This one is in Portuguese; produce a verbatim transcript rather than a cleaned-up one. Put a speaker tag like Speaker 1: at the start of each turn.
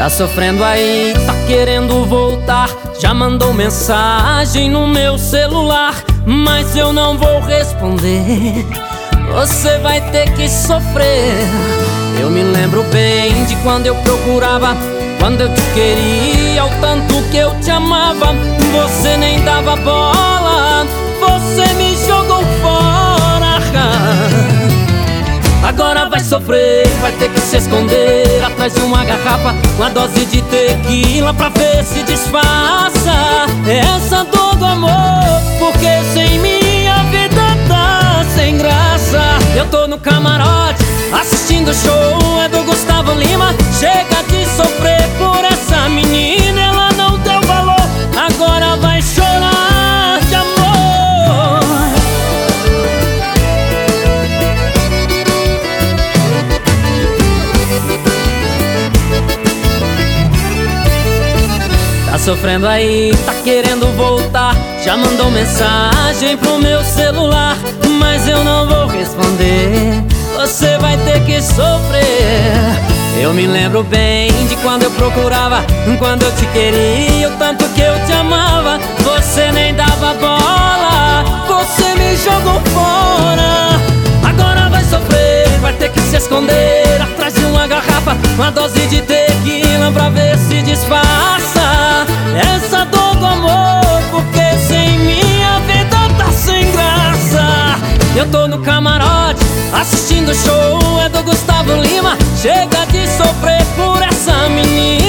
Speaker 1: Tá sofrendo aí, tá querendo voltar, já mandou mensagem no meu celular, mas eu não vou responder. Você vai ter que sofrer. Eu me lembro bem de quando eu procurava, quando eu te queria, o tanto que eu te amava. Você nem dava bola, você me jogou fora. Agora vai sofrer, vai ter que se esconder atrás de uma garrafa, uma dose de tequila pra ver se disfarça essa dor do amor, porque sem mim a vida tá sem graça. Eu tô no camarote assistindo o show, é do Gustavo Lima. Chega de sofrer por essa menina, ela não deu valor, agora vai chorar de amor. Tá sofrendo aí, tá querendo voltar, já mandou mensagem pro meu celular, mas eu não vou responder. Você vai ter que sofrer. Eu me lembro bem de quando eu procurava, quando eu te queria, o tanto que eu te amava. Você nem dava bola, você me jogou fora. Agora vai sofrer, vai ter que se esconder atrás de uma garrafa, uma dose de tequila pra ver se disfarça essa dor do amor, porque sem mim a vida tá sem graça. Eu tô no camarote assistindo o show, é do Gustavo Lima. Chega de sofrer por essa menina.